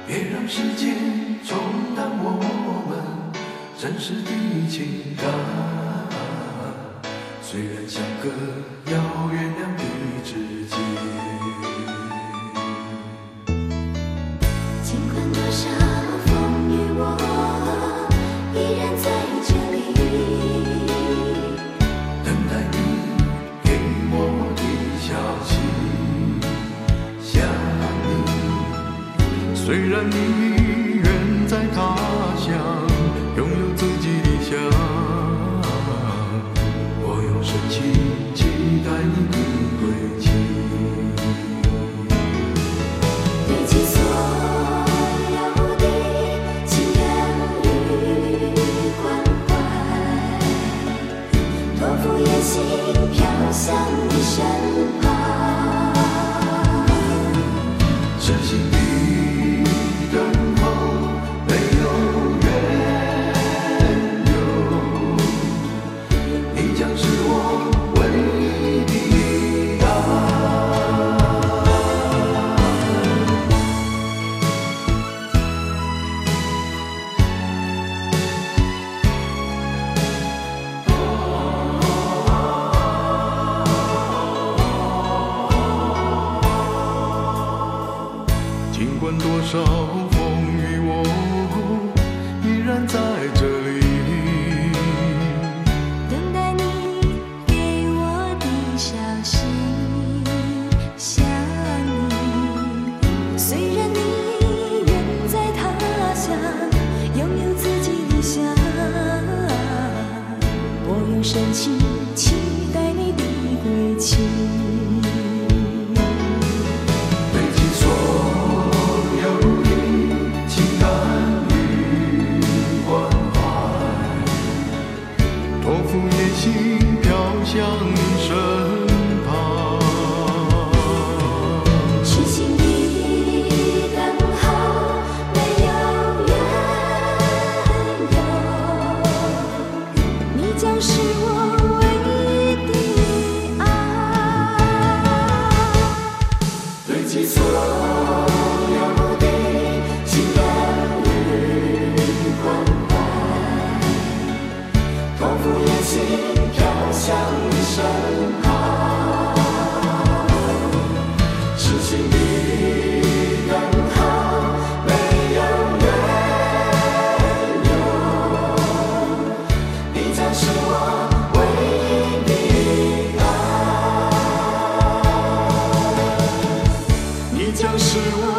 别让时间冲淡我们真实的情感。虽然相隔遥远两地之间， 尽管多少风雨，我依然在这里， 等待你给我的消息。想你，虽然你远在他乡，拥有自己的家，我用深情期待你的归期。 堆积所有的情感与关怀，托付野心飘向你身旁。 真心的等候，没有缘由，你将是我唯一的爱。尽管多少风雨，我依然在这里， 等待你给我的消息。想你，虽然你远在他乡，拥有自己的家，我用深情期待你的归期。 堆积所有的情感与关怀，托付野心飘向你身旁。 痴心的等候，没有缘由，你将是我唯一的爱。 堆积所有的情感与关怀，托付野心飘向你身旁。痴心的等候，没有缘由，你将是我唯一的爱，你将是我